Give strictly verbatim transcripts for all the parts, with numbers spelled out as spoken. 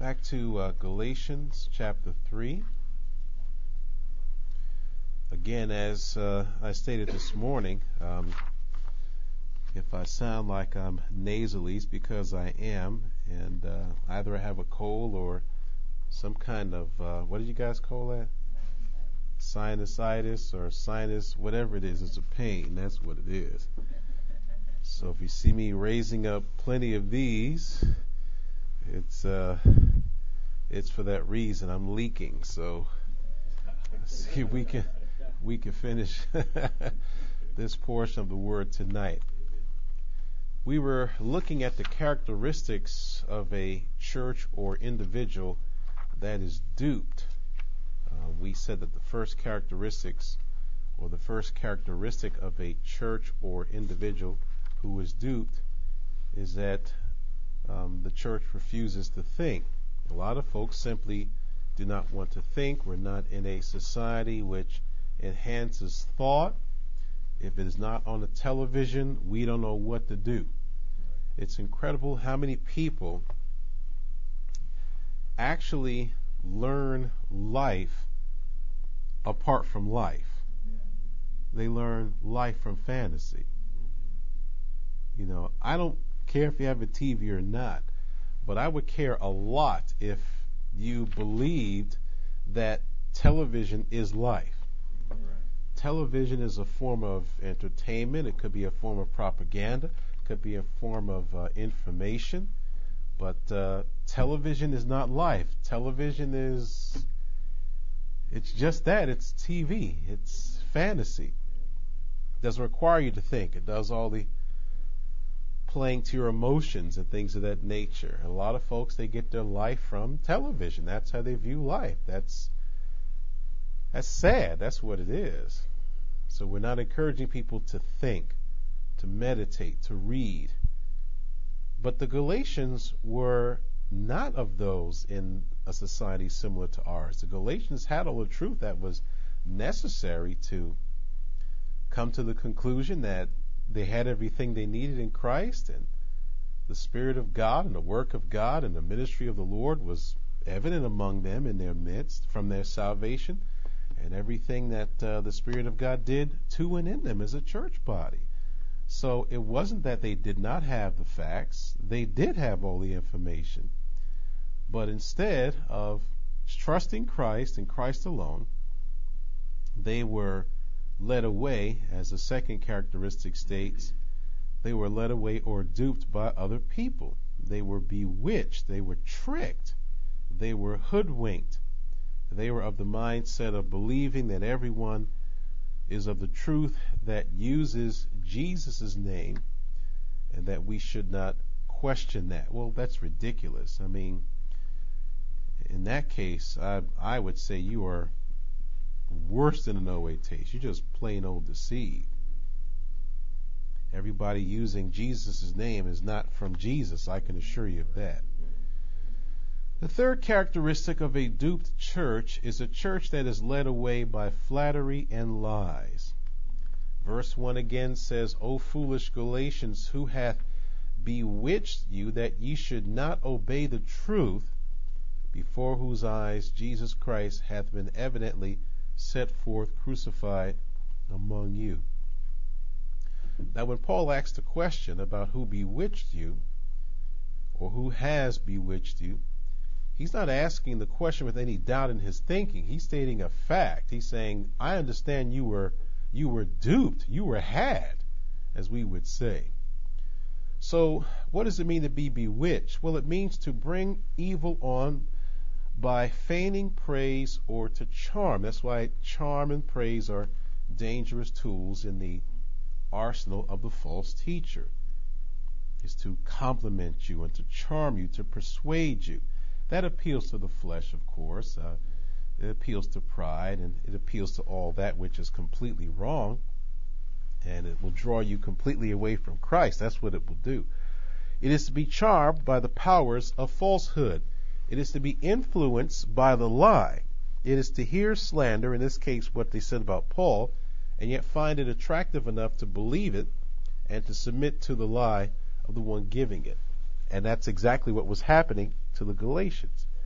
Back to uh, Galatians chapter three. Again, as uh, I stated this morning, um, if I sound like I'm nasally, it's because I am, and uh, either I have a cold or some kind of, uh, what did you guys call that? Sinusitis or sinus, whatever it is, it's a pain. That's what it is. So if you see me raising up plenty of these, it's uh, it's for that reason. I'm leaking. So see if we can we can finish this portion of the word tonight. We were looking at the characteristics of a church or individual that is duped. Uh, we said that the first characteristics or the first characteristic of a church or individual who is duped is that um, the church refuses to think. A lot of folks simply do not want to think. We're not in a society which enhances thought. If it is not on the television, we don't know what to do. It's incredible how many people actually learn life apart from life. They learn life from fantasy. You know, I don't care if you have a T V or not, but I would care a lot if you believed that television is life. Right. Television is a form of entertainment. It could be a form of propaganda. It could be a form of uh, information. But uh, television is not life. Television is, it's just that. It's T V. It's fantasy. It doesn't require you to think. It does all the playing to your emotions and things of that nature. A lot of folks, they get their life from television. That's how they view life. That's that's sad. That's what it is. So we're not encouraging people to think, to meditate, to read. But the Galatians were not of those in a society similar to ours. The Galatians had all the truth that was necessary to come to the conclusion that they had everything they needed in Christ, and the Spirit of God and the work of God and the ministry of the Lord was evident among them in their midst from their salvation, and everything that uh, the Spirit of God did to and in them as a church body. So it wasn't that they did not have the facts. They did have all the information. But instead of trusting Christ and Christ alone, they were led away, as the second characteristic states, they were led away or duped by other people. They were bewitched. They were tricked. They were hoodwinked. They were of the mindset of believing that everyone is of the truth that uses Jesus' name and that we should not question that. Well, that's ridiculous. I mean, in that case, I, I would say you are worse than an O A taste. You're just plain old deceived. Everybody using Jesus' name is not from Jesus, I can assure you of that. The third characteristic of a duped church is a church that is led away by flattery and lies. Verse one again says, O foolish Galatians, who hath bewitched you that ye should not obey the truth, before whose eyes Jesus Christ hath been evidently set forth crucified among you. Now when Paul asks the question about who bewitched you, or who has bewitched you, he's not asking the question with any doubt in his thinking. He's stating a fact. He's saying, I understand you were you were duped, you were had, as we would say. So what does it mean to be bewitched? Well, it means to bring evil on by feigning praise or to charm. That's why charm and praise are dangerous tools in the arsenal of the false teacher. Is to compliment you and to charm you, to persuade you. That appeals to the flesh, of course. Uh, it appeals to pride, and it appeals to all that which is completely wrong, and it will draw you completely away from Christ. That's what it will do. It is to be charmed by the powers of falsehood. It is to be influenced by the lie. It is to hear slander, in this case what they said about Paul, and yet find it attractive enough to believe it and to submit to the lie of the one giving it. And that's exactly what was happening to the Galatians.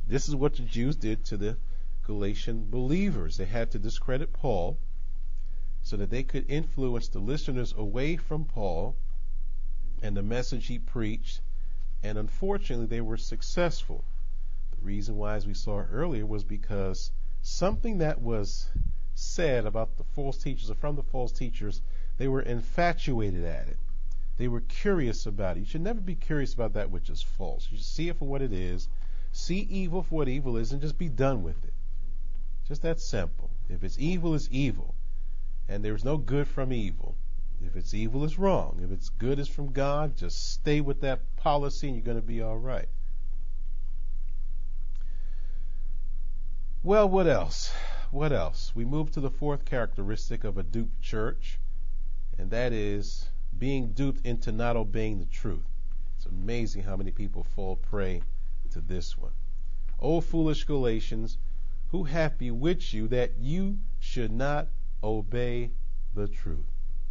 This is what the Jews did to the Galatian believers. They had to discredit Paul so that they could influence the listeners away from Paul and the message he preached, and unfortunately they were successful. The reason why, as we saw earlier, was because something that was said about the false teachers or from the false teachers, they were infatuated at it. They were curious about it. You should never be curious about that which is false. You should see it for what it is, see evil for what evil is, and just be done with it. Just that simple. If it's evil, it's evil. And there's no good from evil. If it's evil, it's wrong. If it's good, it's from God. Just stay with that policy and you're going to be all right. Well, what else? What else? We move to the fourth characteristic of a duped church, and that is being duped into not obeying the truth. It's amazing how many people fall prey to this one. O foolish Galatians, who hath bewitched you that you should not obey the truth?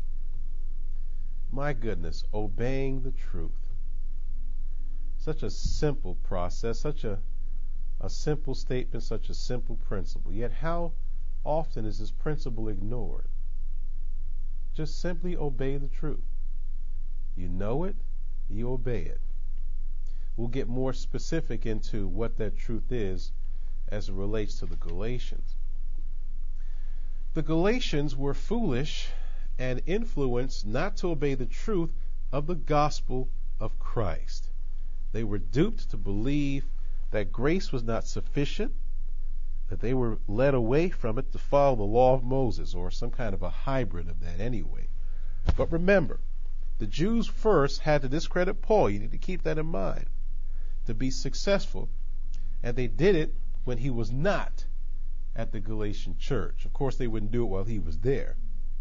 My goodness, obeying the truth. Such a simple process, such a, a simple statement, such a simple principle. Yet how often is this principle ignored? Just simply obey the truth. You know it, you obey it. We'll get more specific into what that truth is as it relates to the Galatians. The Galatians were foolish and influenced not to obey the truth of the gospel of Christ. They were duped to believe that grace was not sufficient, that they were led away from it to follow the law of Moses, or some kind of a hybrid of that anyway. But remember, the Jews first had to discredit Paul. You need to keep that in mind to be successful. And they did it when he was not at the Galatian church. Of course, they wouldn't do it while he was there.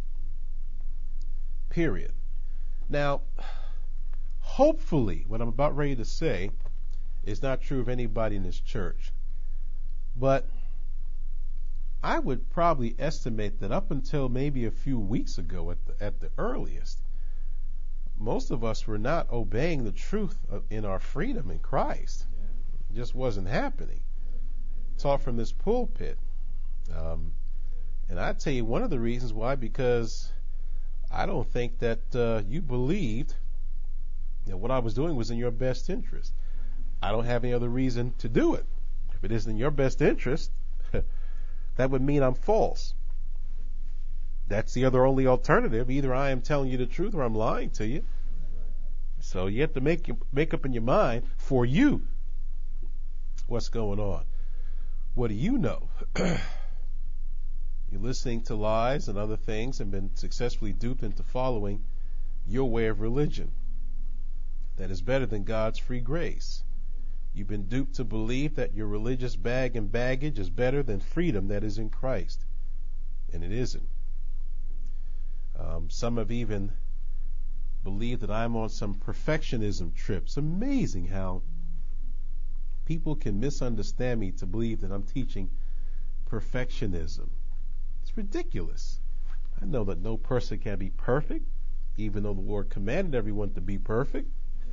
Period. Now, hopefully, what I'm about ready to say is not true of anybody in this church. But I would probably estimate that up until maybe a few weeks ago at the, at the earliest, most of us were not obeying the truth of, in our freedom in Christ. It just wasn't happening. Taught from this pulpit. Um, and I tell you one of the reasons why, because I don't think that uh, you believed that what I was doing was in your best interest. I don't have any other reason to do it. If it isn't in your best interest, that would mean I'm false. That's the other only alternative. Either I am telling you the truth or I'm lying to you. So you have to make make up in your mind for you what's going on. What do you know? You're listening to lies and other things and been successfully duped into following your way of religion that is better than God's free grace. You've been duped to believe that your religious bag and baggage is better than freedom that is in Christ. And it isn't. Um, some have even believed that I'm on some perfectionism trip. It's amazing how people can misunderstand me to believe that I'm teaching perfectionism. It's ridiculous. I know that no person can be perfect, even though the Lord commanded everyone to be perfect.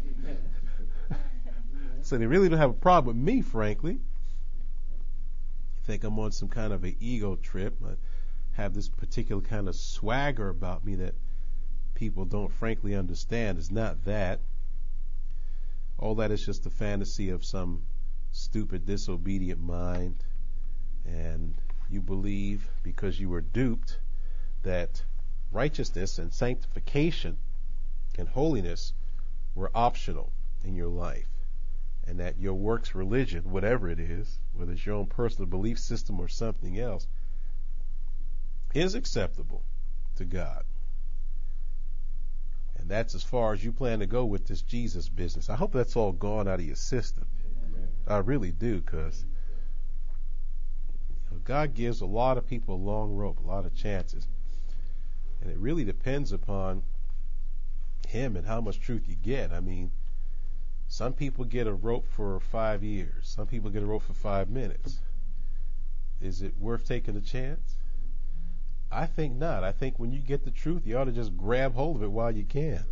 So they really don't have a problem with me, frankly. I think I'm on some kind of an ego trip. I have this particular kind of swagger about me that people don't frankly understand. It's not that. All that is just a fantasy of some stupid, disobedient mind. And you believe, because you were duped, that righteousness and sanctification and holiness were optional in your life. And that your works religion, whatever it is, whether it's your own personal belief system or something else, is acceptable to God. And that's as far as you plan to go with this Jesus business. I hope that's all gone out of your system. Amen. I really do, because you know, God gives a lot of people a long rope, a lot of chances. And it really depends upon Him and how much truth you get. I mean, some people get a rope for five years. Some people get a rope for five minutes. Is it worth taking a chance? I think not. I think when you get the truth, you ought to just grab hold of it while you can.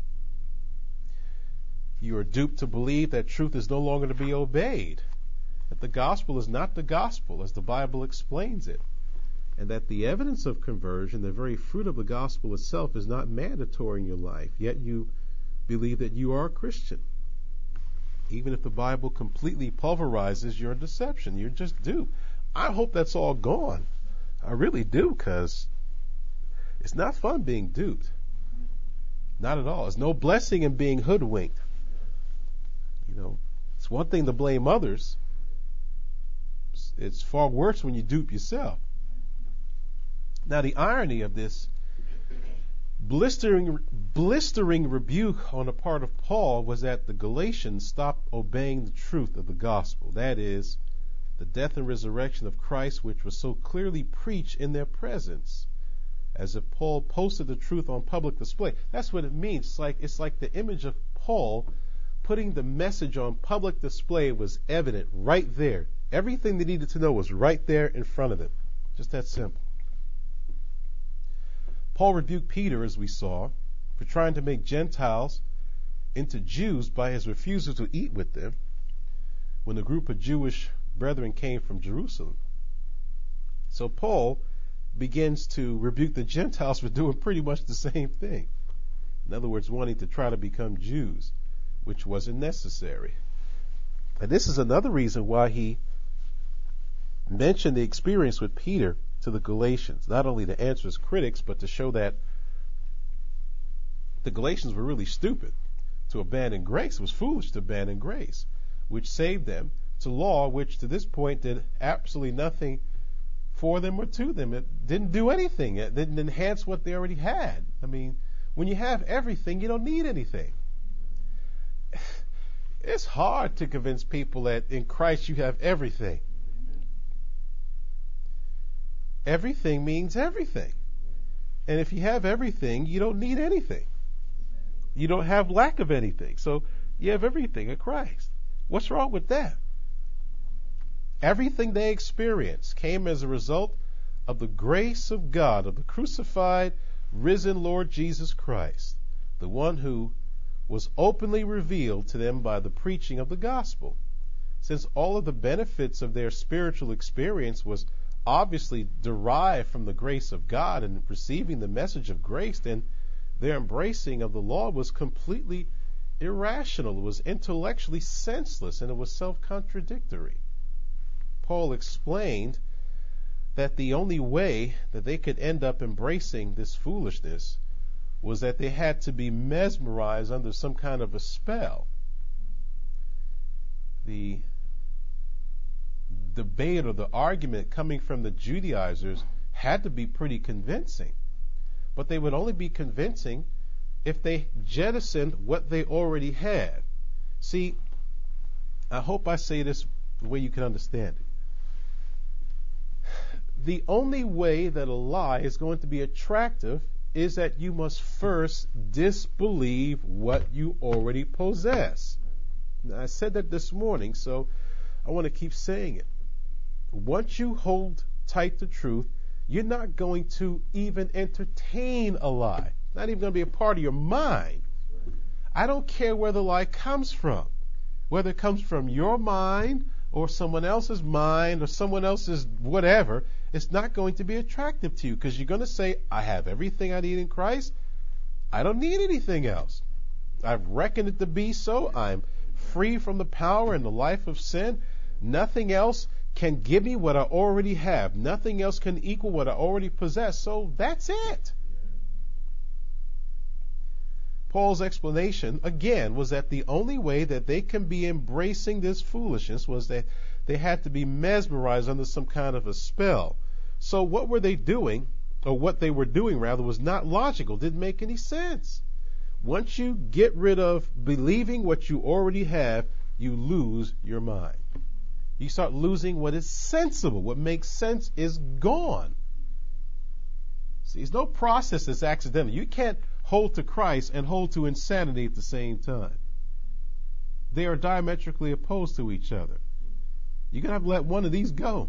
You are duped to believe that truth is no longer to be obeyed. that the gospel is not the gospel as the Bible explains it, and that the evidence of conversion, the very fruit of the gospel itself, is not mandatory in your life, yet you believe that you are a Christian. Even if the Bible completely pulverizes your deception, you're just duped. I hope that's all gone. I really do, because it's not fun being duped. Not at all. There's no blessing in being hoodwinked. You know, it's one thing to blame others. It's far worse when you dupe yourself. Now, the irony of this blistering, blistering rebuke on the part of Paul was that the Galatians stopped obeying the truth of the gospel. That is, the death and resurrection of Christ, which was so clearly preached in their presence, as if Paul posted the truth on public display. That's what it means. It's like, it's like the image of Paul putting the message on public display was evident right there. Everything they needed to know was right there in front of them. Just that simple. Paul rebuked Peter, as we saw, for trying to make Gentiles into Jews by his refusal to eat with them when a group of Jewish brethren came from Jerusalem. So Paul begins to rebuke the Gentiles for doing pretty much the same thing. In other words, wanting to try to become Jews, which wasn't necessary. And this is another reason why he mentioned the experience with Peter to the Galatians, not only to answer his critics, but to show that the Galatians were really stupid to abandon grace. It was foolish to abandon grace, which saved them, to law, which to this point did absolutely nothing for them or to them. It didn't do anything. It didn't enhance what they already had. I mean, when you have everything, you don't need anything. It's hard to convince people that in Christ you have everything. Everything means everything. And if you have everything, you don't need anything. You don't have lack of anything. So you have everything in Christ. What's wrong with that? Everything they experienced came as a result of the grace of God, of the crucified, risen Lord Jesus Christ, the one who was openly revealed to them by the preaching of the gospel. Since all of the benefits of their spiritual experience was obviously derived from the grace of God and receiving the message of grace, then their embracing of the law was completely irrational. It was intellectually senseless, and it was self-contradictory. Paul explained that the only way that they could end up embracing this foolishness was that they had to be mesmerized under some kind of a spell. The debate or the argument coming from the Judaizers had to be pretty convincing, but they would only be convincing if they jettisoned what they already had. See, I hope I say this the way you can understand it. The only way that a lie is going to be attractive is that you must first disbelieve what you already possess. Now, I said that this morning, so I want to keep saying it. Once you hold tight to truth, you're not going to even entertain a lie. Not even going to be a part of your mind. I don't care where the lie comes from. Whether it comes from your mind or someone else's mind or someone else's whatever, it's not going to be attractive to you because you're going to say, I have everything I need in Christ. I don't need anything else. I've reckoned it to be so. I'm free from the power and the life of sin. Nothing else can give me what I already have. Nothing else can equal what I already possess. So that's it. Paul's explanation, again, was that the only way that they can be embracing this foolishness was that they had to be mesmerized under some kind of a spell. So what were they doing, or what they were doing, rather, was not logical, didn't make any sense. Once you get rid of believing what you already have, you lose your mind. You start losing what is sensible. What makes sense is gone. See, there's no process that's accidental. You can't hold to Christ and hold to insanity at the same time. They are diametrically opposed to each other. You're going to have to let one of these go.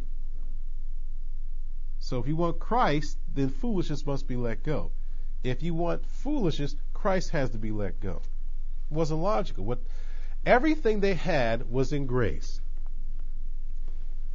So if you want Christ, then foolishness must be let go. If you want foolishness, Christ has to be let go. It wasn't logical. What everything they had was in grace.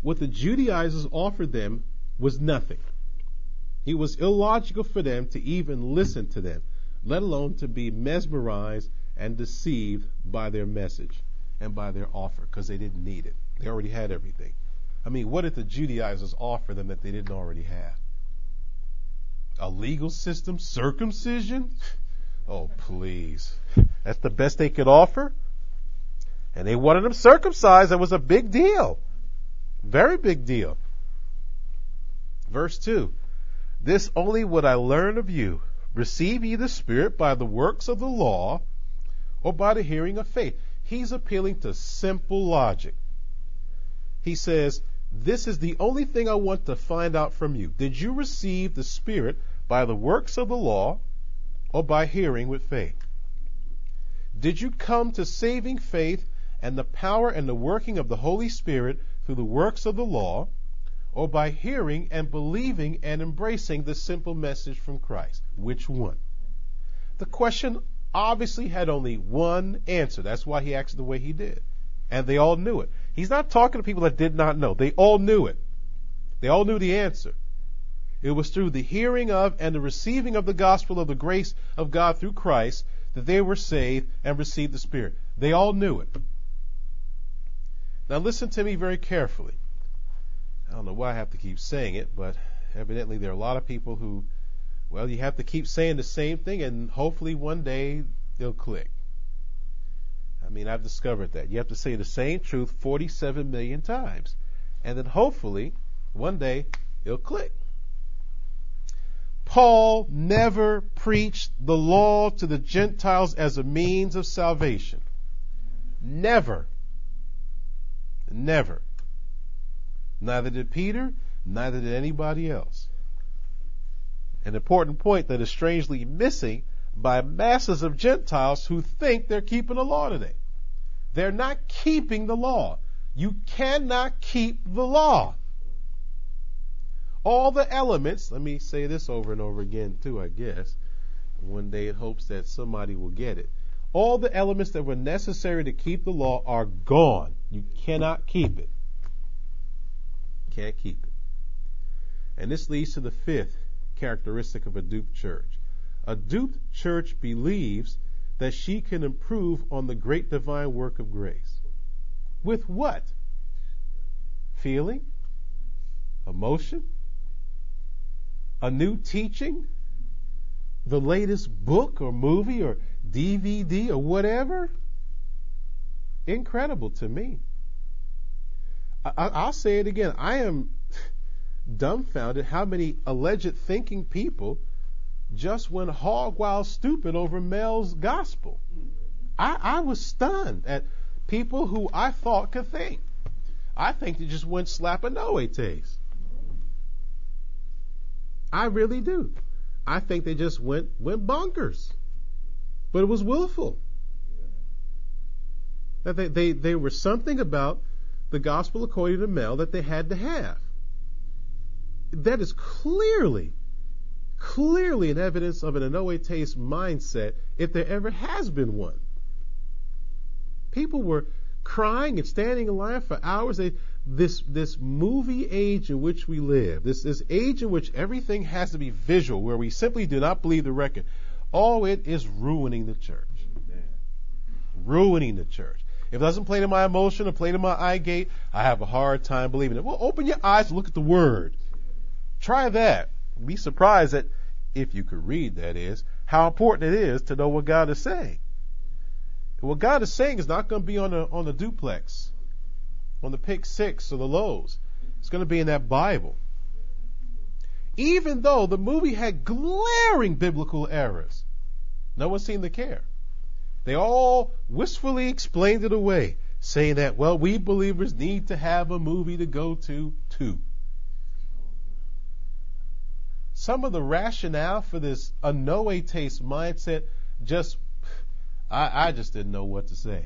what the Judaizers offered them was nothing. It was illogical for them to even listen to them, let alone to be mesmerized and deceived by their message and by their offer, because they didn't need it. They already had everything. I mean, what did the Judaizers offer them that they didn't already have? A legal system? Circumcision? Oh, please. That's the best they could offer? And they wanted them circumcised. That was a big deal. Very big deal. Verse two. This only would I learn of you. Receive ye the Spirit by the works of the law or by the hearing of faith? He's appealing to simple logic. He says, this is the only thing I want to find out from you. Did you receive the Spirit by the works of the law or by hearing with faith? Did you come to saving faith and the power and the working of the Holy Spirit through the works of the law, or by hearing and believing and embracing the simple message from Christ? Which one? The question obviously had only one answer. That's why he asked the way he did. And they all knew it. He's not talking to people that did not know. They all knew it. They all knew the answer. It was through the hearing of and the receiving of the gospel of the grace of God through Christ that they were saved and received the Spirit. They all knew it. Now listen to me very carefully. I don't know why I have to keep saying it, but evidently there are a lot of people who, well, you have to keep saying the same thing, and hopefully one day they'll click. I mean, I've discovered that. You have to say the same truth forty-seven million times, and then hopefully one day it'll click. Paul never preached the law to the Gentiles as a means of salvation. Never. Never. Neither did Peter, neither did anybody else. An important point that is strangely missing by masses of Gentiles who think they're keeping the law today. They're not keeping the law. You cannot keep the law. All the elements, let me say this over and over again too, I guess, one day in hopes that somebody will get it. All the elements that were necessary to keep the law are gone. You cannot keep it. Can't keep it. And this leads to the fifth characteristic of a duped church. A duped church believes that she can improve on the great divine work of grace. With what? Feeling? Emotion? A new teaching? The latest book or movie or D V D or whatever? Incredible to me. I, I'll say it again. I am dumbfounded how many alleged thinking people just went hog wild stupid over Mel's gospel. I, I was stunned at people who I thought could think. I think they just went slap a no a taste. I really do. I think they just went went bonkers. But it was willful. That they, they, they were something about the gospel according to Mel that they had to have. That is clearly, clearly an evidence of an a no a taste mindset, if there ever has been one. People were crying and standing in line for hours. They, this this movie age in which we live, this this age in which everything has to be visual, where we simply do not believe the record. Oh, it is ruining the church. Ruining the church. If it doesn't play to my emotion or play to my eye gate, I have a hard time believing it. Well, open your eyes and look at the Word. Try that. Be surprised at, if you could read, that is, how important it is to know what God is saying. What God is saying is not going to be on the on the duplex, on the Pick Six or the Lowe's. It's going to be in that Bible. Even though the movie had glaring biblical errors, no one seemed to care. They all wistfully explained it away, saying that, well, we believers need to have a movie to go to, too. Some of the rationale for this a no a taste mindset, just, I, I just didn't know what to say.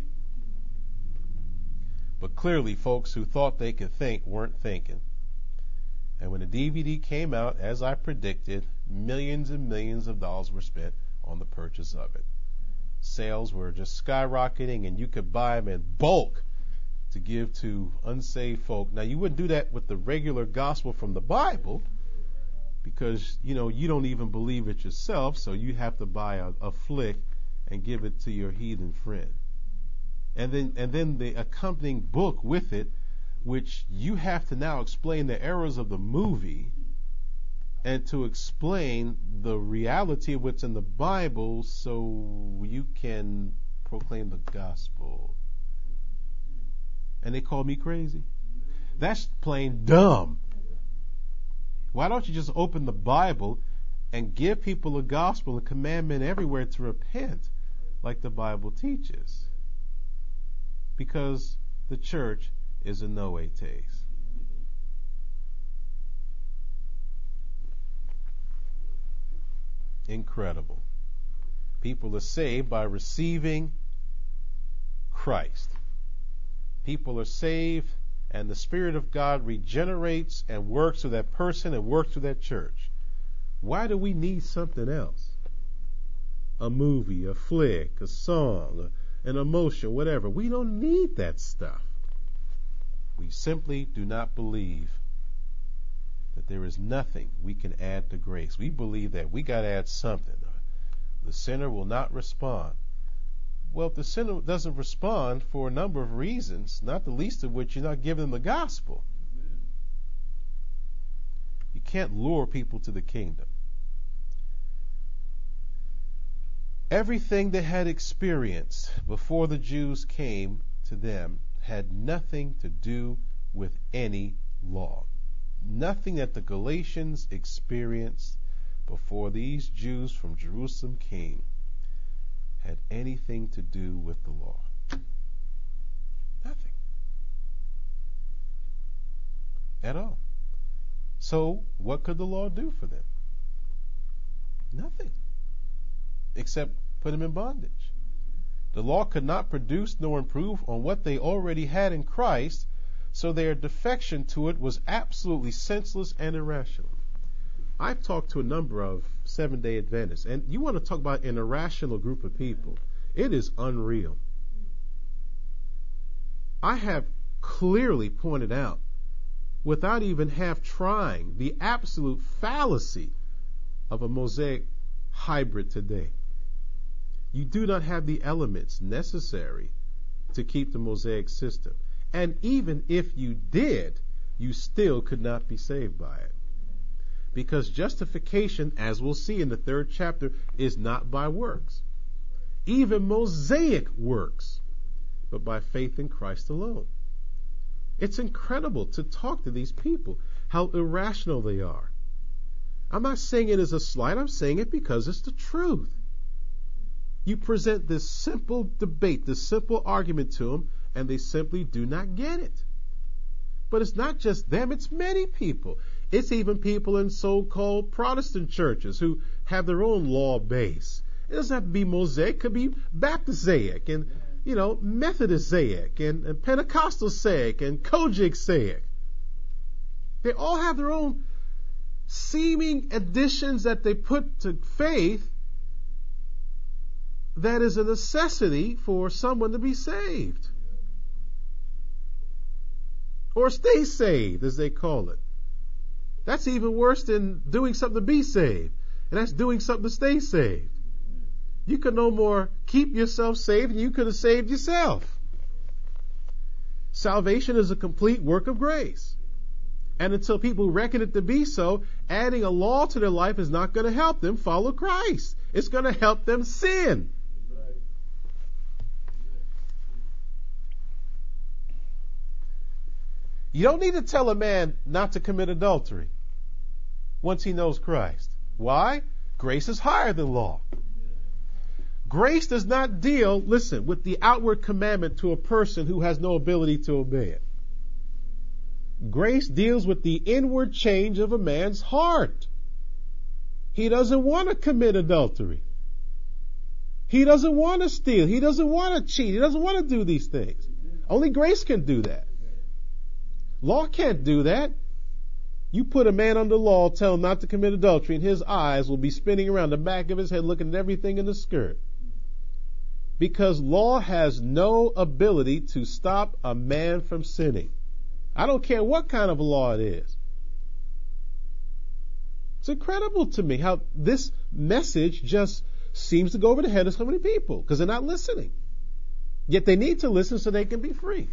But clearly, folks who thought they could think weren't thinking. And when the D V D came out, as I predicted, millions and millions of dollars were spent on the purchase of it. Sales were just skyrocketing, and you could buy them in bulk to give to unsaved folk. Now, you wouldn't do that with the regular gospel from the Bible because, you know, you don't even believe it yourself, so you have to buy a, a flick and give it to your heathen friend. And then, and then the accompanying book with it, which you have to now explain the errors of the movie and to explain the reality of what's in the Bible so you can proclaim the gospel. And they call me crazy. That's plain dumb. Why don't you just open the Bible and give people a gospel, a commandment everywhere to repent like the Bible teaches? Because the church is a no-way taste. Incredible. People are saved by receiving Christ. People are saved and the Spirit of God regenerates and works through that person and works through that church. Why do we need something else? A movie, a flick, a song, an emotion, whatever. We don't need that stuff. We simply do not believe that there is nothing we can add to grace. We believe that we got to add something. The sinner will not respond. Well, if the sinner doesn't respond for a number of reasons, not the least of which you're not giving them the gospel. You can't lure people to the kingdom. Everything they had experienced before the Jews came to them had nothing to do with any law. Nothing that the Galatians experienced before these Jews from Jerusalem came had anything to do with the law. Nothing. At all. So, what could the law do for them? Nothing. Except put them in bondage. The law could not produce nor improve on what they already had in Christ, so their defection to it was absolutely senseless and irrational. I've talked to a number of Seventh-day Adventists, and you want to talk about an irrational group of people. It is unreal. I have clearly pointed out, without even half trying, the absolute fallacy of a Mosaic hybrid today. You do not have the elements necessary to keep the Mosaic system. And even if you did, you still could not be saved by it. Because justification, as we'll see in the third chapter, is not by works. Even Mosaic works, but by faith in Christ alone. It's incredible to talk to these people, how irrational they are. I'm not saying it as a slight, I'm saying it because it's the truth. You present this simple debate, this simple argument to them, and they simply do not get it. But it's not just them, it's many people. It's even people in so-called Protestant churches who have their own law base. It doesn't have to be Mosaic, it could be Baptist-zaic and, you know, Methodist-zaic and, and Pentecostal-zaic and Kojic-zaic. They all have their own seeming additions that they put to faith that is a necessity for someone to be saved. Or stay saved, as they call it. That's even worse than doing something to be saved. And that's doing something to stay saved. You could no more keep yourself saved than you could have saved yourself. Salvation is a complete work of grace. And until people reckon it to be so, adding a law to their life is not going to help them follow Christ. It's going to help them sin. You don't need to tell a man not to commit adultery once he knows Christ. Why? Grace is higher than law. Grace does not deal, listen, with the outward commandment to a person who has no ability to obey it. Grace deals with the inward change of a man's heart. He doesn't want to commit adultery. He doesn't want to steal. He doesn't want to cheat. He doesn't want to do these things. Only grace can do that. Law can't do that. You put a man under law, tell him not to commit adultery, and his eyes will be spinning around the back of his head looking at everything in the skirt. because law has no ability to stop a man from sinning. I don't care what kind of a law it is. It's incredible to me how this message just seems to go over the head of so many people because they're not listening. Yet they need to listen so they can be free.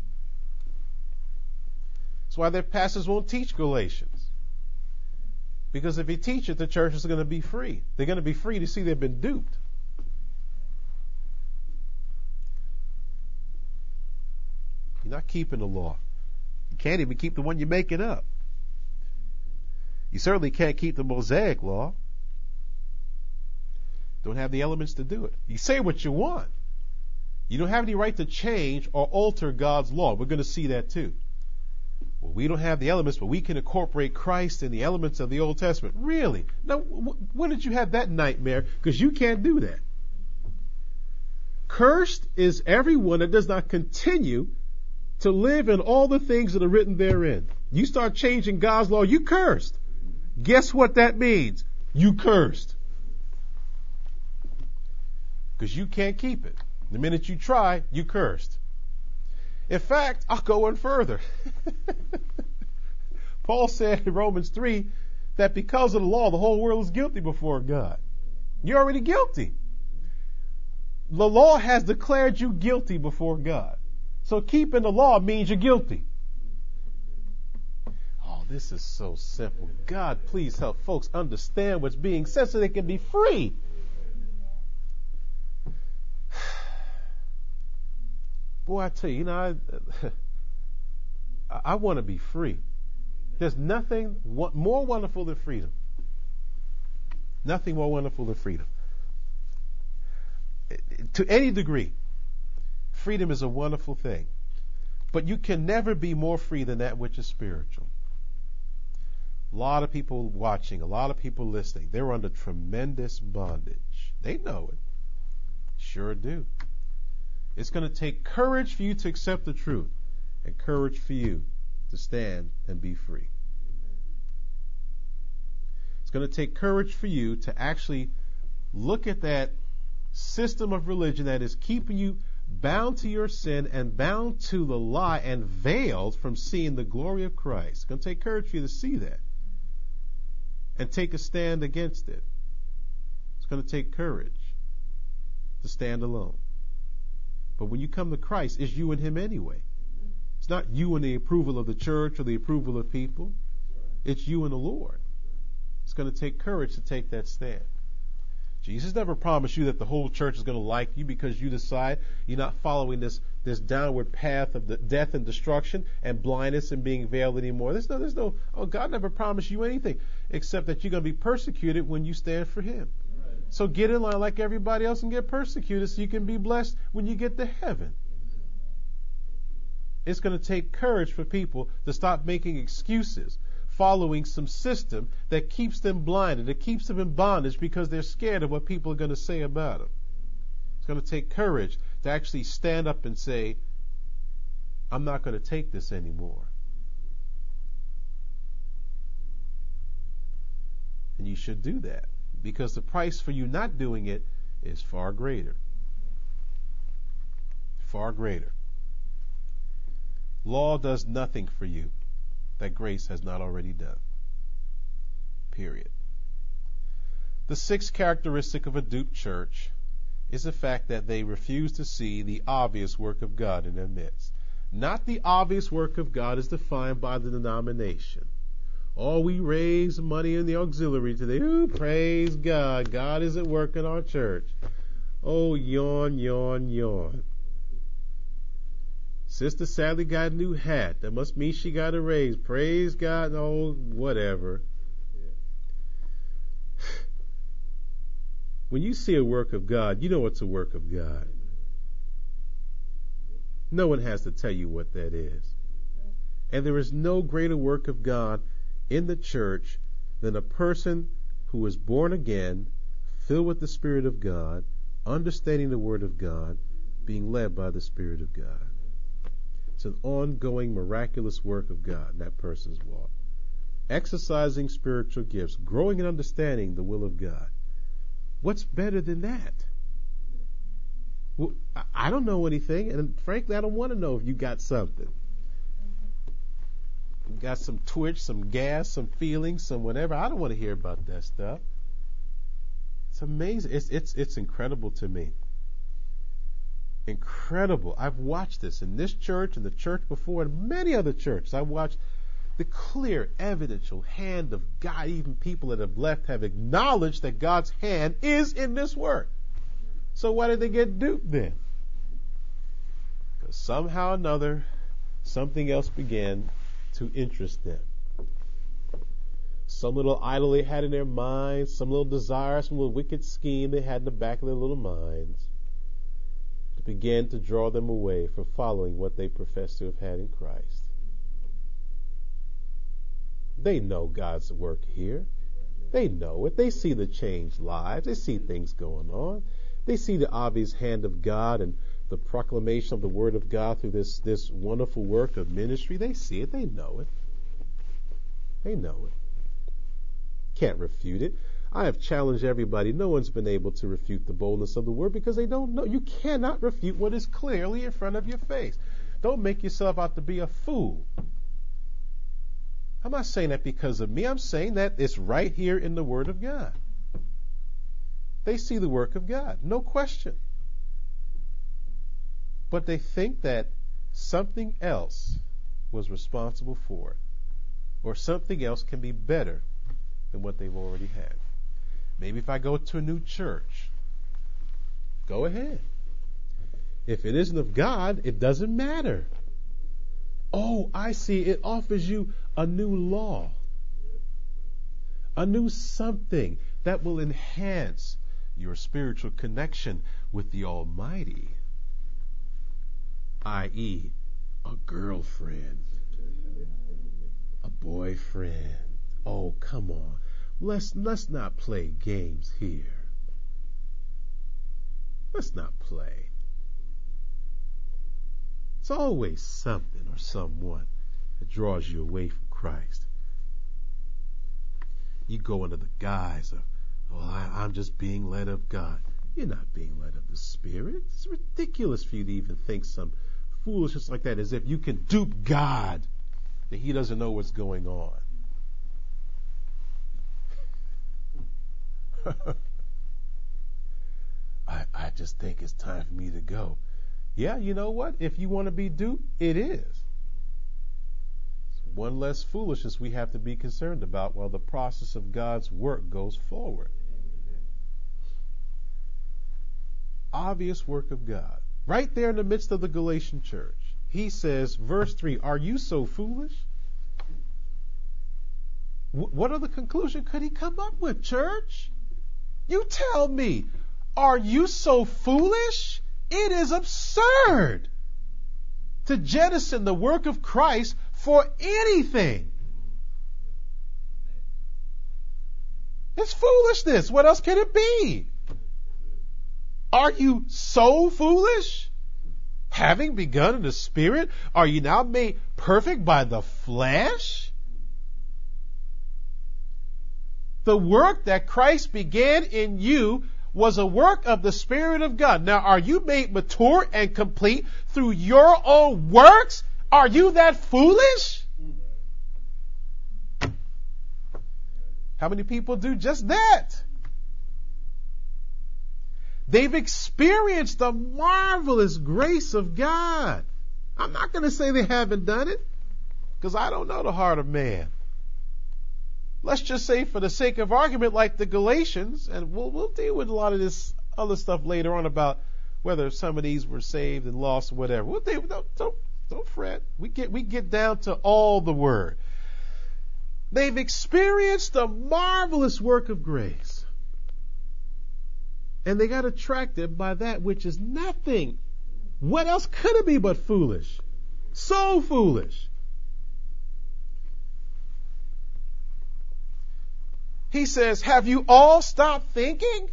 That's why their pastors won't teach Galatians. Because if he teaches it, the church is going to be free. They're going to be free to see they've been duped. You're not keeping the law. You can't even keep the one you're making up. You certainly can't keep the Mosaic law. Don't have the elements to do it. You say what you want. You don't have any right to change or alter God's law. We're going to see that too. Well, we don't have the elements, but we can incorporate Christ in the elements of the Old Testament. Really? Now, wh- when did you have that nightmare? Because you can't do that. Cursed is everyone that does not continue to live in all the things that are written therein. You start changing God's law, you cursed. Guess what that means? You cursed. Because you can't keep it. The minute you try, you cursed. In fact, I'll go one further. Paul said in Romans three that because of the law, the whole world is guilty before God. You're already guilty. The law has declared you guilty before God. So keeping the law means you're guilty. Oh, this is so simple. God, please help folks understand what's being said so they can be free. Boy, I tell you, you know, I, I want to be free. There's nothing more wonderful than freedom. Nothing more wonderful than freedom. To any degree, freedom is a wonderful thing. But you can never be more free than that which is spiritual. A lot of people watching, a lot of people listening, they're under tremendous bondage. They know it. Sure do. It's going to take courage for you to accept the truth and courage for you to stand and be free. It's going to take courage for you to actually look at that system of religion that is keeping you bound to your sin and bound to the lie and veiled from seeing the glory of Christ. It's going to take courage for you to see that and take a stand against it. It's going to take courage to stand alone. But when you come to Christ, it's you and him anyway. It's not you and the approval of the church or the approval of people. It's you and the Lord. It's going to take courage to take that stand. Jesus never promised you that the whole church is going to like you because you decide you're not following this, this downward path of the death and destruction and blindness and being veiled anymore. There's no, there's no, oh, God never promised you anything except that you're going to be persecuted when you stand for him. So get in line like everybody else and get persecuted so you can be blessed when you get to heaven. It's going to take courage for people to stop making excuses, following some system that keeps them blinded, that keeps them in bondage because they're scared of what people are going to say about them. It's going to take courage to actually stand up and say, I'm not going to take this anymore. And you should do that. Because the price for you not doing it is far greater. Far greater. Law does nothing for you that grace has not already done. Period. The sixth characteristic of a duped church is the fact that they refuse to see the obvious work of God in their midst. Not the obvious work of God as defined by the denomination. Oh, we raise money in the auxiliary today. Ooh, praise God. God is at work in our church. Oh, yawn, yawn, yawn. Sister Sally got a new hat. That must mean she got a raise. Praise God. Oh, whatever. When you see a work of God, you know it's a work of God. No one has to tell you what that is. And there is no greater work of God in the church than a person who is born again, filled with the Spirit of God, understanding the Word of God, being led by the Spirit of God. It's an ongoing miraculous work of God in that person's walk. Exercising spiritual gifts, growing in understanding the will of God. What's better than that? Well, I don't know anything, and frankly, I don't want to know if you got something. You got some twitch, some gas, some feelings, some whatever. I don't want to hear about that stuff. It's amazing. It's it's it's incredible to me. Incredible. I've watched this in this church and the church before and many other churches. I've watched the clear, evidential hand of God. Even people that have left have acknowledged that God's hand is in this work. So why did they get duped then? Because somehow or another, something else began to interest them. Some little idol they had in their minds, some little desire, some little wicked scheme they had in the back of their little minds, to begin to draw them away from following what they profess to have had in Christ. They know God's work here. They know it. They see the changed lives. They see things going on. They see the obvious hand of God and the proclamation of the Word of God through this, this wonderful work of ministry. They see it. They know it. They know it. Can't refute it. I have challenged everybody. No one's been able to refute the boldness of the Word because they don't know. You cannot refute what is clearly in front of your face. Don't make yourself out to be a fool. I'm not saying that because of me. I'm saying that it's right here in the Word of God. They see the work of God, no question. But they think that something else was responsible for it, or something else can be better than what they've already had. Maybe if I go to a new church, go ahead. If it isn't of God, it doesn't matter. Oh, I see. It offers you a new law, a new something that will enhance your spiritual connection with the Almighty, that is, a girlfriend, a boyfriend. Oh, come on. Let's let's not play games here. Let's not play. It's always something or someone that draws you away from Christ. You go under the guise of, oh, I, I'm just being led of God. You're not being led of the Spirit. It's ridiculous for you to even think some foolishness like that, as if you can dupe God, that He doesn't know what's going on. I, I just think it's time for me to go. Yeah, you know what? If you want to be duped, it is. It's one less foolishness we have to be concerned about while the process of God's work goes forward. Obvious work of God. Right there in the midst of the Galatian church. He says, verse three, are you so foolish? W- what other conclusion could he come up with, church? You tell me, are you so foolish? It is absurd to jettison the work of Christ for anything. It's foolishness. What else can it be? Are you so foolish? Having begun in the Spirit, are you now made perfect by the flesh? The work that Christ began in you was a work of the Spirit of God. Now, are you made mature and complete through your own works? Are you that foolish? How many people do just that? They've experienced the marvelous grace of God. I'm not going to say they haven't done it, because I don't know the heart of man. Let's just say, for the sake of argument, like the Galatians, and we'll, we'll deal with a lot of this other stuff later on about whether some of these were saved and lost or whatever. We'll deal, don't, don't, don't fret. We get, we get down to all the word. They've experienced the marvelous work of grace. And they got attracted by that which is nothing. What else could it be but foolish? So foolish. He says, have you all stopped thinking?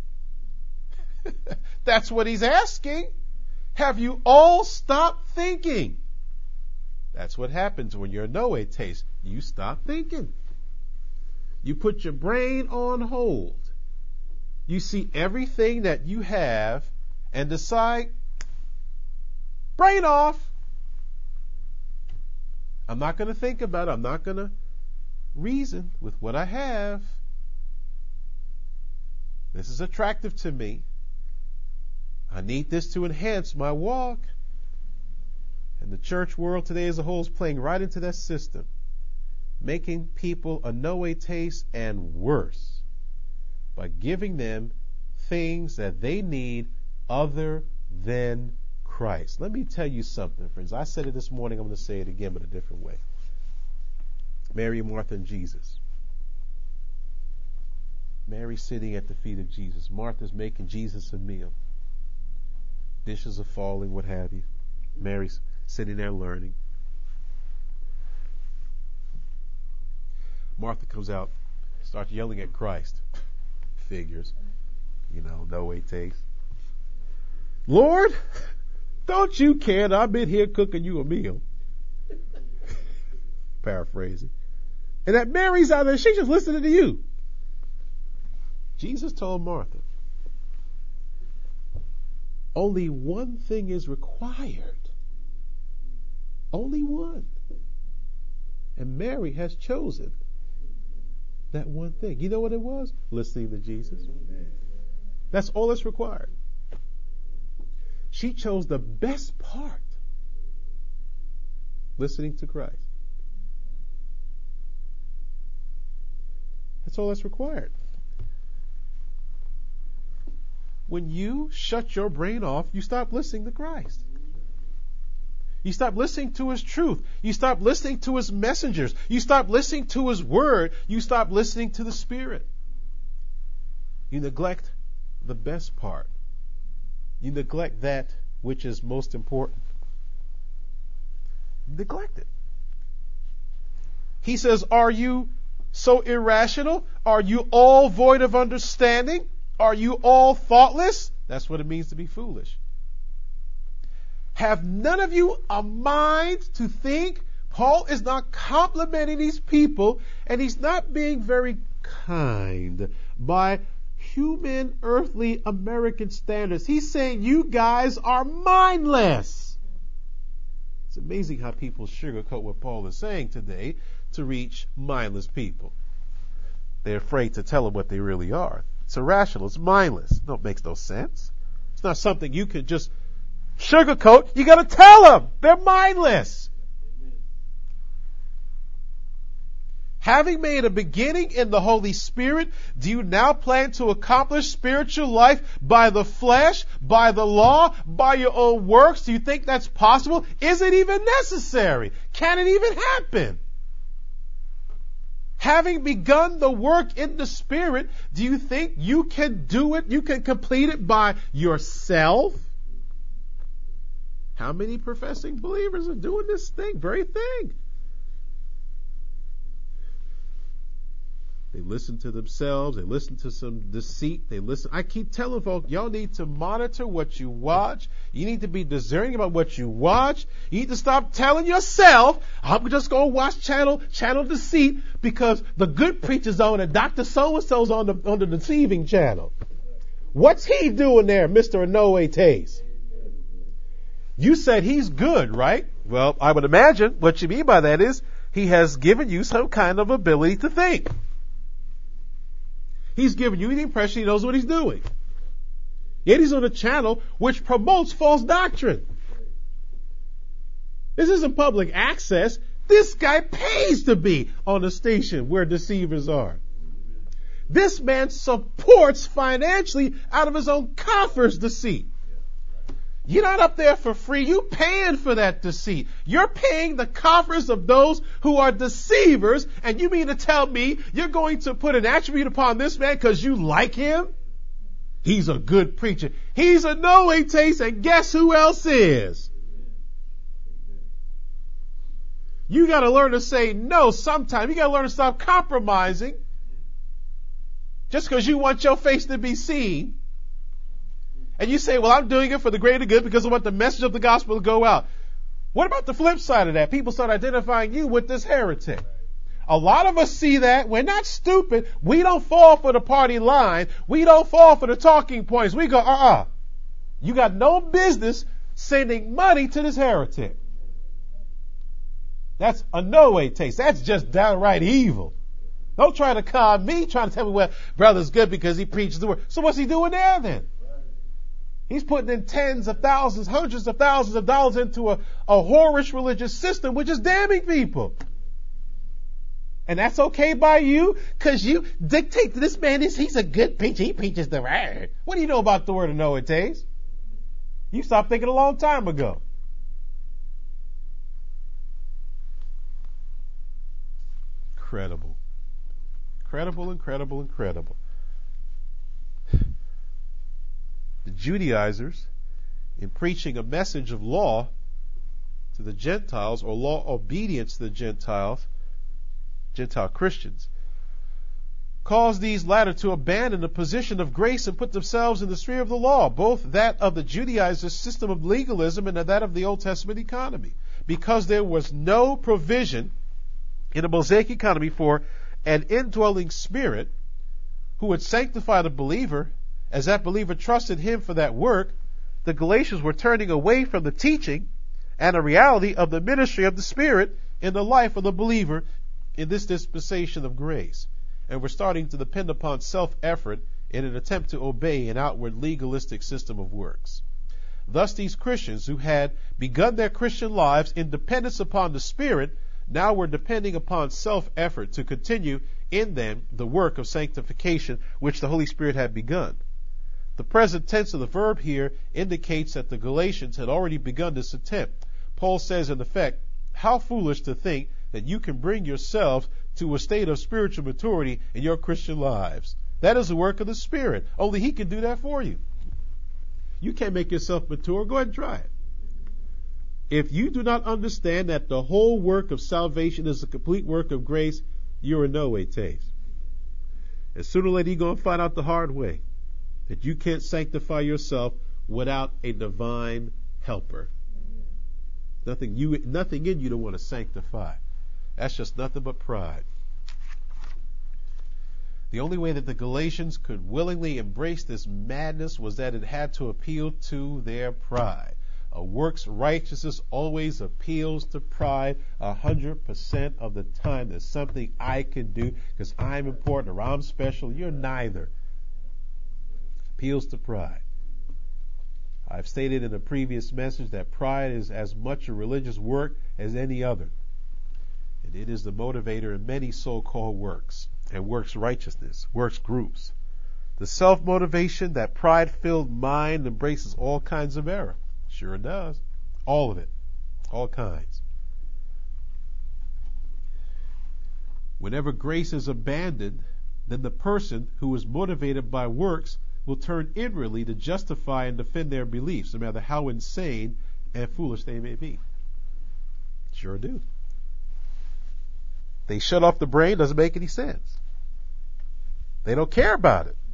That's what he's asking. Have you all stopped thinking? That's what happens when you're a no taste. You stop thinking. You put your brain on hold. You see everything that you have and decide, brain off. I'm not going to think about it. I'm not going to reason with what I have. This is attractive to me. I need this to enhance my walk. And the church world today as a whole is playing right into that system, making people a no-way taste and worse by giving them things that they need other than Christ. Let me tell you something, friends. I said it this morning. I'm going to say it again, but a different way. Mary, Martha, and Jesus. Mary sitting at the feet of Jesus. Martha's making Jesus a meal. Dishes are falling, what have you. Mary's sitting there learning. Martha comes out, starts yelling at Christ. Figures. You know, no way taste. Lord, don't you care that I've been here cooking you a meal? Paraphrasing. And that Mary's out there, she's just listening to you. Jesus told Martha, only one thing is required. Only one. And Mary has chosen that one thing. You know what it was? Listening to Jesus. That's all that's required. She chose the best part. Listening to Christ. That's all that's required. When you shut your brain off, you stop listening to Christ. You stop listening to His truth. You stop listening to His messengers. You stop listening to His word. You stop listening to the Spirit. You neglect the best part. You neglect that which is most important. You neglect it. He says, are you so irrational? Are you all void of understanding? Are you all thoughtless? That's what it means to be foolish. Have none of you a mind to think? Paul is not complimenting these people, and he's not being very kind by human, earthly, American standards. He's saying you guys are mindless. It's amazing how people sugarcoat what Paul is saying today to reach mindless people. They're afraid to tell them what they really are. It's irrational. It's mindless. No, it makes no sense. It's not something you can just sugarcoat. You got to tell them they're mindless. Having made a beginning in the Holy Spirit, do you now plan to accomplish spiritual life by the flesh, by the law, by your own works? Do you think that's possible? Is it even necessary? Can it even happen? Having begun the work in the Spirit, do you think you can do it, you can complete it by yourself? How many professing believers are doing this thing, very thing? They listen to themselves. They listen to some deceit. They listen. I keep telling folks, y'all need to monitor what you watch. You need to be discerning about what you watch. You need to stop telling yourself, I'm just going to watch channel channel deceit because the good preacher's on and Doctor So-and-so's on the, on the deceiving channel. What's he doing there, Mister No-Way Taste? You said he's good, right? Well, I would imagine what you mean by that is he has given you some kind of ability to think. He's giving you the impression he knows what he's doing. Yet he's on a channel which promotes false doctrine. This isn't public access. This guy pays to be on a station where deceivers are. This man supports financially out of his own coffers deceit. You're not up there for free. You're paying for that deceit. You're paying the coffers of those who are deceivers, and you mean to tell me you're going to put an attribute upon this man because you like him? He's a good preacher. He's a no-way taste, and guess who else is? You got to learn to say no sometime. You got to learn to stop compromising just because you want your face to be seen. And you say, well, I'm doing it for the greater good because I want the message of the gospel to go out. What about the flip side of that? People start identifying you with this heretic. A lot of us see that. We're not stupid. We don't fall for the party line. We don't fall for the talking points. We go, uh-uh. You got no business sending money to this heretic. That's a no way taste. That's just downright evil. Don't try to con me, trying to tell me, well, brother's good because he preaches the word. So what's he doing there then? He's putting in tens of thousands, hundreds of thousands of dollars into a, a whorish religious system, which is damning people. And that's okay by you? Because you dictate to this man, is he's a good preacher. He preaches the word. What do you know about the word of Noah Tays? You stopped thinking a long time ago. Incredible. Incredible, incredible, incredible. The Judaizers, in preaching a message of law to the Gentiles, or law obedience to the Gentiles, Gentile Christians, caused these latter to abandon the position of grace and put themselves in the sphere of the law, both that of the Judaizers' system of legalism and that of the Old Testament economy, because there was no provision in the Mosaic economy for an indwelling spirit who would sanctify the believer. As that believer trusted him for that work, the Galatians were turning away from the teaching and the reality of the ministry of the Spirit in the life of the believer in this dispensation of grace, and were starting to depend upon self-effort in an attempt to obey an outward legalistic system of works. Thus, these Christians who had begun their Christian lives in dependence upon the Spirit now were depending upon self-effort to continue in them the work of sanctification which the Holy Spirit had begun. The present tense of the verb here indicates that the Galatians had already begun this attempt. Paul says, in effect, how foolish to think that you can bring yourselves to a state of spiritual maturity in your Christian lives. That is the work of the Spirit. Only He can do that for you. You can't make yourself mature. Go ahead and try it. If you do not understand that the whole work of salvation is a complete work of grace, you're in no way taste. And sooner or later you're going to find out the hard way that you can't sanctify yourself without a divine helper. Nothing you, nothing in you to want to sanctify. That's just nothing but pride. The only way that the Galatians could willingly embrace this madness was that it had to appeal to their pride. A works righteousness always appeals to pride a hundred percent of the time. There's something I can do because I'm important or I'm special. You're neither. Appeals to pride. I've stated in a previous message that pride is as much a religious work as any other. And it is the motivator in many so-called works and works righteousness, works groups. The self-motivation, that pride-filled mind embraces all kinds of error. Sure does. All of it. All kinds. Whenever grace is abandoned, then the person who is motivated by works will turn inwardly to justify and defend their beliefs, no matter how insane and foolish they may be. Sure do. They shut off the brain, doesn't make any sense. They don't care about it.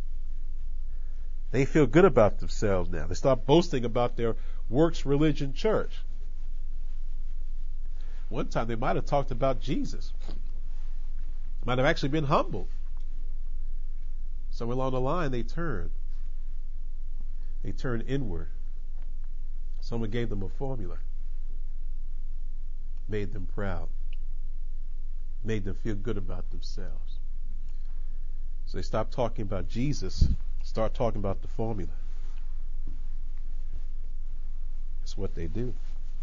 They feel good about themselves now. They start boasting about their works religion church. One time they might have talked about Jesus. Might have actually been humble. Somewhere along the line they turned. They turned inward. Someone gave them a formula. Made them proud. Made them feel good about themselves. So they stopped talking about Jesus, start talking about the formula. That's what they do.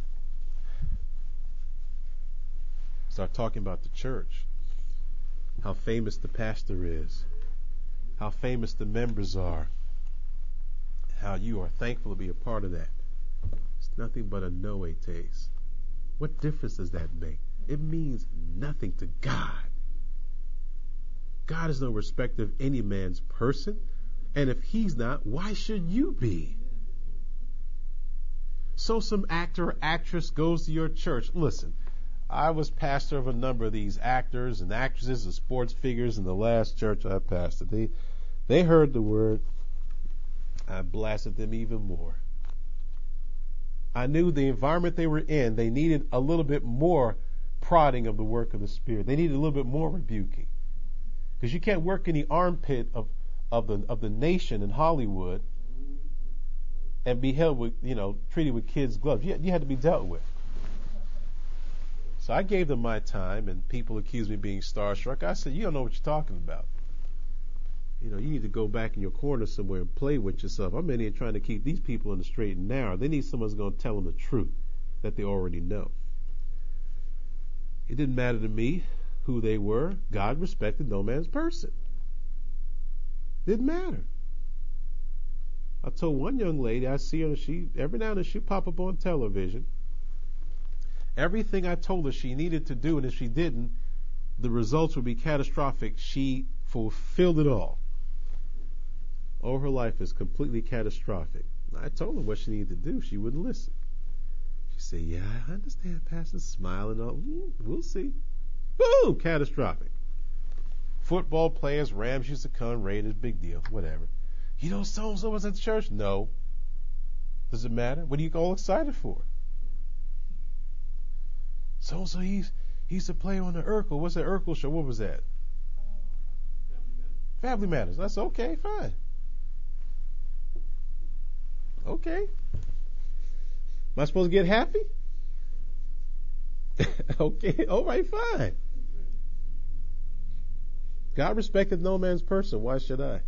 Start talking about the church. How famous the pastor is. How famous the members are. How you are thankful to be a part of that. It's nothing but a no-way taste. What difference does that make? It means nothing to God. God is no respecter of any man's person. And if He's not, why should you be? So some actor or actress goes to your church. Listen, I was pastor of a number of these actors and actresses and sports figures in the last church I pastored. They, they heard the word. I blasted them even more. I knew the environment they were in, they needed a little bit more prodding of the work of the Spirit. They needed a little bit more rebuking. Because you can't work in the armpit of, of the of the nation in Hollywood and be held with, you know, treated with kids' gloves. You, you had to be dealt with. So I gave them my time, and people accused me of being starstruck. I said, you don't know what you're talking about. You know, you need to go back in your corner somewhere and play with yourself. I'm in here trying to keep these people in the straight and narrow. They need someone who's going to tell them the truth that they already know. It didn't matter to me who they were. God respected no man's person. Didn't matter. I told one young lady, I see her, she every now and then she'd pop up on television. Everything I told her she needed to do, and if she didn't, the results would be catastrophic. She fulfilled it all. All her life is completely catastrophic. I told her what she needed to do. She wouldn't listen. She said, yeah, I understand, Pastor. Smiling. All. We'll see. Boom! Catastrophic. Football players, Rams used to come, Raiders, big deal, whatever. You know so-and-so was at the church? No. Does it matter? What are you all excited for? So-and-so, he's, he used to play on the Urkel. What's that Urkel show? What was that? Family Matters. That's okay, fine. Okay. Am I supposed to get happy? Okay, all right, fine. God respected no man's person. Why should I?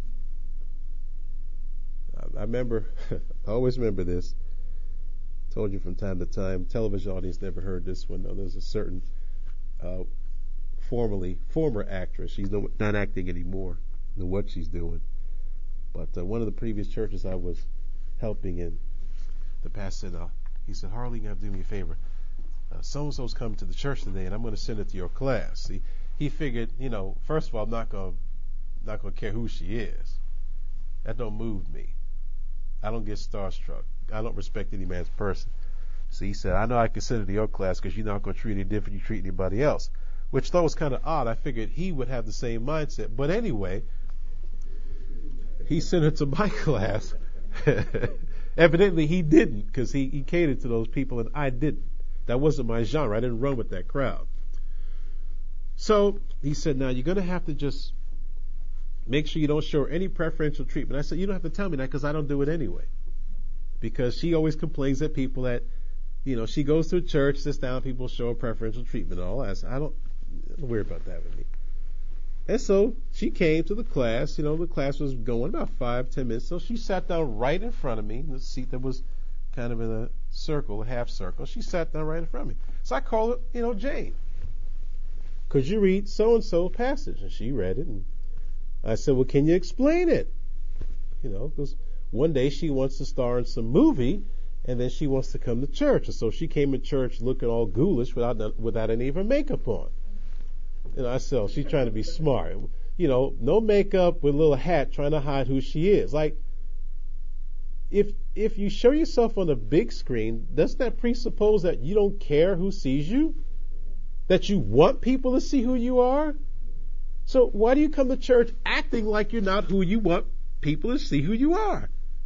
I remember, I always remember this. Told you from time to time. Television audience never heard this one. No, there's a certain uh, formerly former actress. She's no, not acting anymore. I don't know what she's doing. But uh, one of the previous churches I was helping in, the pastor said, uh, he said, Harley, you have to do me a favor. Uh, so-and-so's coming to the church today, and I'm going to send it to your class. See, he figured, you know, first of all, I'm not going not going to care who she is. That don't move me. I don't get starstruck. I don't respect any man's person. So he said, I know I can send it to your class because you're not going to treat any different you treat anybody else. Which though was kind of odd. I figured he would have the same mindset. But anyway, he sent it to my class. Evidently he didn't, because he, he catered to those people and I didn't. That wasn't my genre. I didn't run with that crowd. So he said, now you're going to have to just make sure you don't show her any preferential treatment. I said, you don't have to tell me that because I don't do it anyway. Because she always complains at people that, you know, she goes to a church, sits down, people show her preferential treatment and all that. I said, I don't, don't worry about that with me. And so she came to the class. You know, the class was going about five, ten minutes. So she sat down right in front of me, in the seat that was kind of in a circle, a half circle. She sat down right in front of me. So I called her, you know, Jane, could you read so-and-so passage? And she read it. And I said, well, can you explain it? You know, because one day she wants to star in some movie, and then she wants to come to church. And so she came to church looking all ghoulish without without any of her makeup on. And I said, oh, she's trying to be smart. You know, no makeup with a little hat trying to hide who she is. Like, if if you show yourself on a big screen, doesn't that presuppose that you don't care who sees you? That you want people to see who you are? So why do you come to church acting like you're not who you want people to see who you are?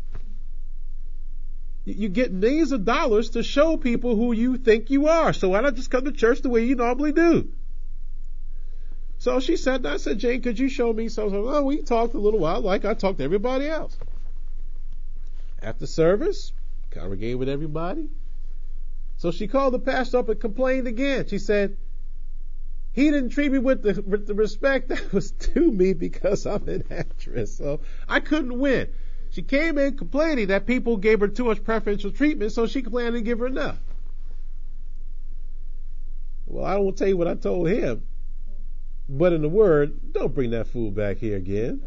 You get millions of dollars to show people who you think you are. So why not just come to church the way you normally do? So she sat down and said, Jane, could you show me something? Oh, we talked a little while like I talked to everybody else. After service, congregated with everybody. So she called the pastor up and complained again. She said, he didn't treat me with the, with the respect that was due me because I'm an actress. So I couldn't win. She came in complaining that people gave her too much preferential treatment, so she complained I didn't give her enough. Well, I won't tell you what I told him. But in the word, don't bring that fool back here again.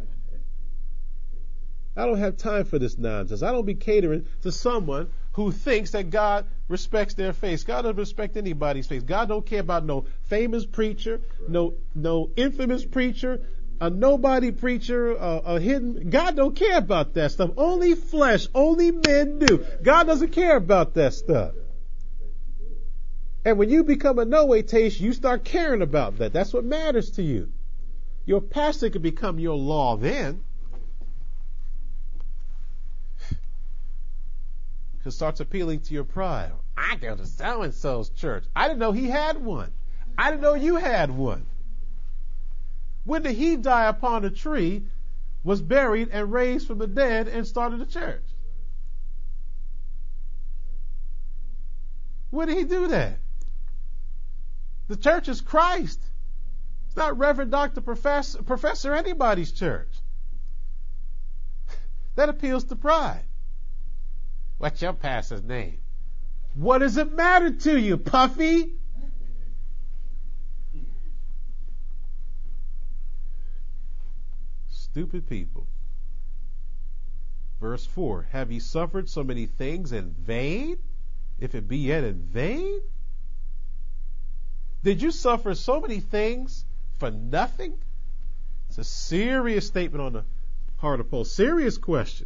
I don't have time for this nonsense. I don't be catering to someone who thinks that God respects their face. God doesn't respect anybody's face. God don't care about no famous preacher, no no infamous preacher, a nobody preacher, a, a hidden. God don't care about that stuff. Only flesh, only men do. God doesn't care about that stuff. And when you become a no-way taste, you start caring about that. That's what matters to you. Your pastor can become your law then. Because it starts appealing to your pride. I go to so-and-so's church. I didn't know he had one. I didn't know you had one. When did he die upon a tree, was buried and raised from the dead and started a church? When did he do that? The church is Christ. It's not Reverend Doctor Professor, Professor anybody's church. That appeals to pride. What's your pastor's name? What does it matter to you, Puffy? Stupid people. Verse four, have ye suffered so many things in vain? If it be yet in vain? Did you suffer so many things for nothing? It's a serious statement on the part of Paul. Serious question.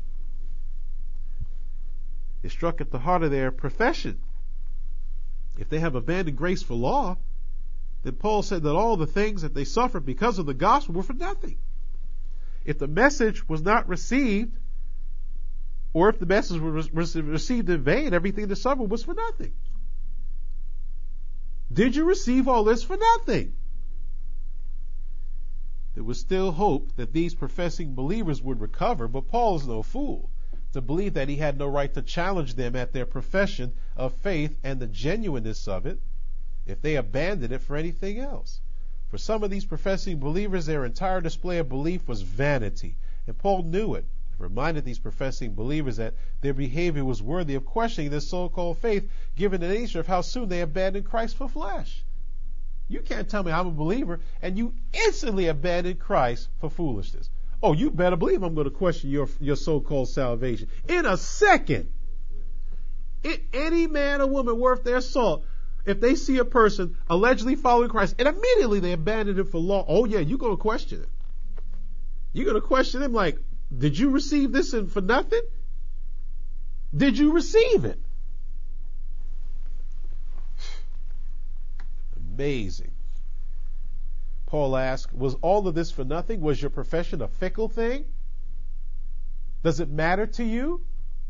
It struck at the heart of their profession. If they have abandoned grace for law, then Paul said that all the things that they suffered because of the gospel were for nothing. If the message was not received, or if the message was received in vain, everything they suffered was for nothing. Did you receive all this for nothing? There was still hope that these professing believers would recover, but Paul is no fool to believe that he had no right to challenge them at their profession of faith and the genuineness of it if they abandoned it for anything else. For some of these professing believers, their entire display of belief was vanity, and Paul knew it. He reminded these professing believers that their behavior was worthy of questioning this so-called faith, given the nature of how soon they abandoned Christ for flesh. You can't tell me I'm a believer and you instantly abandoned Christ for foolishness. Oh, you better believe I'm going to question your your so-called salvation in a second. It, any man or woman worth their salt, if they see a person allegedly following Christ and immediately they abandon him for law, oh yeah, you're going to question it. You're going to question him like, did you receive this for nothing? Did you receive it? Amazing. Paul asked, was all of this for nothing? Was your profession a fickle thing? Does it matter to you?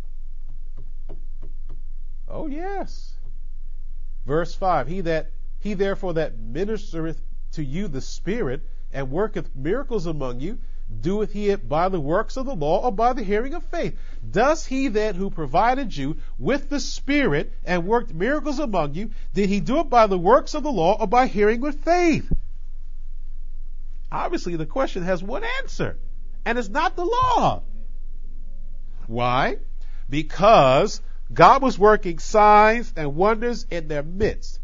Oh yes. Verse five, he that he therefore that ministereth to you the Spirit and worketh miracles among you, doeth he it by the works of the law or by the hearing of faith? Does he then who provided you with the Spirit and worked miracles among you, did he do it by the works of the law or by hearing with faith? Obviously the question has one answer, and it's not the law. Why? Because God was working signs and wonders in their midst.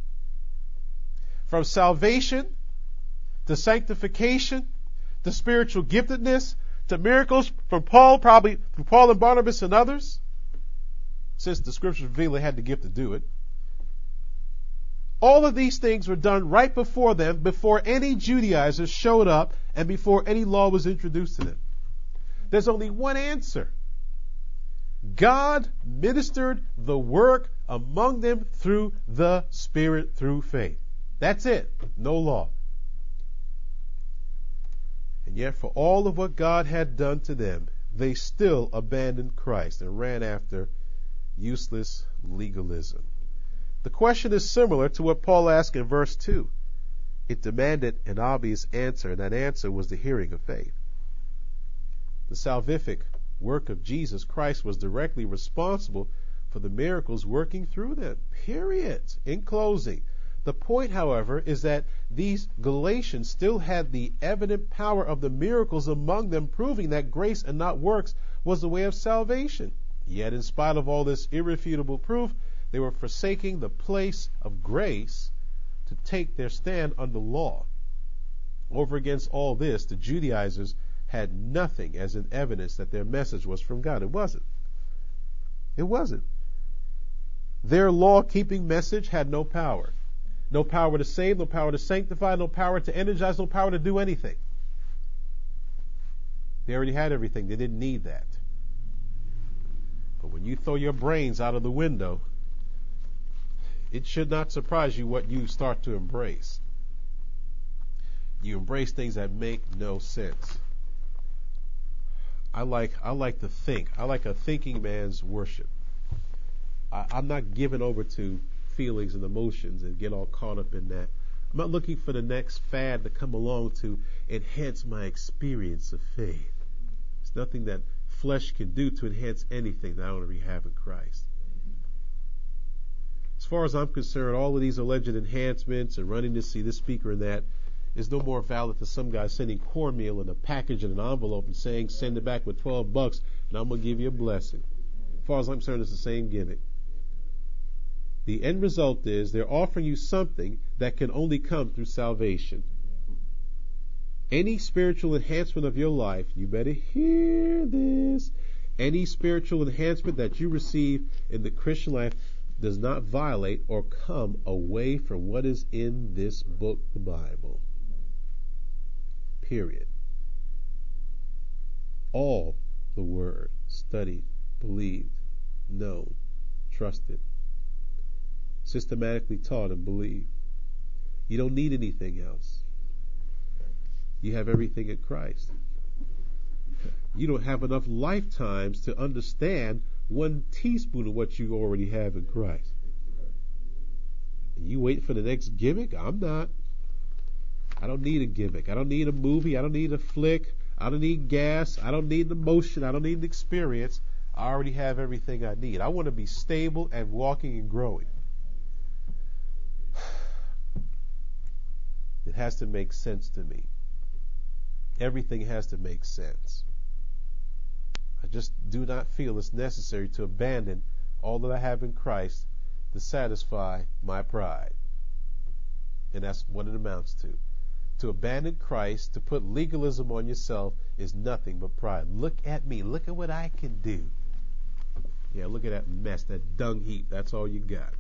From salvation to sanctification to spiritual giftedness to miracles from Paul, probably from Paul and Barnabas and others, since the scriptures reveal they had the gift to do it. All of these things were done right before them, before any Judaizers showed up and before any law was introduced to them. There's only one answer. God ministered the work among them through the Spirit, through faith. That's it. No law. And yet for all of what God had done to them, they still abandoned Christ and ran after useless legalism. The question is similar to what Paul asked in verse two. It demanded an obvious answer, and that answer was the hearing of faith. The salvific work of Jesus Christ was directly responsible for the miracles working through them. Period. In closing, the point, however, is that these Galatians still had the evident power of the miracles among them, proving that grace and not works was the way of salvation. Yet, in spite of all this irrefutable proof, they were forsaking the place of grace to take their stand under law. Over against all this, the Judaizers had nothing as an evidence that their message was from God. It wasn't. It wasn't. Their law-keeping message had no power. No power to save, no power to sanctify, no power to energize, no power to do anything. They already had everything. They didn't need that. But when you throw your brains out of the window, it should not surprise you what you start to embrace. You embrace things that make no sense. I like I like to think. I like a thinking man's worship. I, I'm not given over to feelings and emotions and get all caught up in that. I'm not looking for the next fad to come along to enhance my experience of faith. It's nothing that flesh can do to enhance anything that I already have in Christ. As far as I'm concerned, all of these alleged enhancements and running to see this speaker and that is no more valid to some guy sending cornmeal in a package in an envelope and saying, send it back with twelve bucks and I'm going to give you a blessing. As far as I'm concerned, it's the same gimmick. The end result is they're offering you something that can only come through salvation. Any spiritual enhancement of your life, you better hear this, any spiritual enhancement that you receive in the Christian life does not violate or come away from what is in this book, the Bible. Period. All the Word, studied, believed, known, trusted, systematically taught and believed. You don't need anything else. You have everything in Christ. You don't have enough lifetimes to understand one teaspoon of what you already have in Christ. You wait for the next gimmick? I'm not. I don't need a gimmick. I don't need a movie. I don't need a flick. I don't need gas. I don't need an emotion. I don't need an experience. I already have everything I need. I want to be stable and walking and growing. It has to make sense to me. Everything has to make sense. I just do not feel it's necessary to abandon all that I have in Christ to satisfy my pride. And that's what it amounts to. To abandon Christ, to put legalism on yourself, is nothing but pride. Look at me. Look at what I can do. Yeah, look at that mess, that dung heap. That's all you got.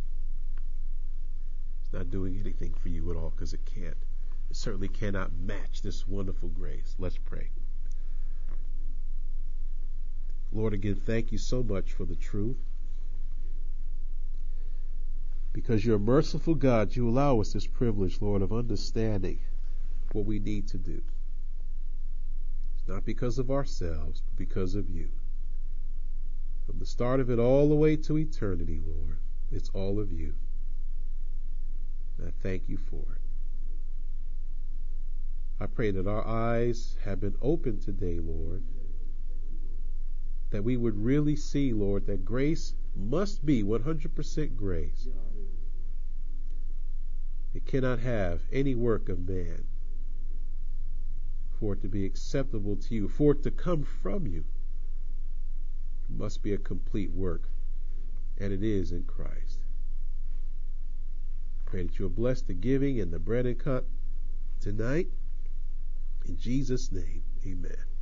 It's not doing anything for you at all because it can't. It certainly cannot match this wonderful grace. Let's pray. Lord, again, thank you so much for the truth. Because you're a merciful God, you allow us this privilege, Lord, of understanding what we need to do. It's not because of ourselves, but because of you. From the start of it all the way to eternity, Lord, it's all of you. And I thank you for it. I pray that our eyes have been opened today, Lord, that we would really see, Lord, that grace must be one hundred percent grace. It cannot have any work of man for it to be acceptable to you, for it to come from you. It must be a complete work, and it is in Christ. Pray that you will bless the giving and the bread and cup tonight. In Jesus' name, amen.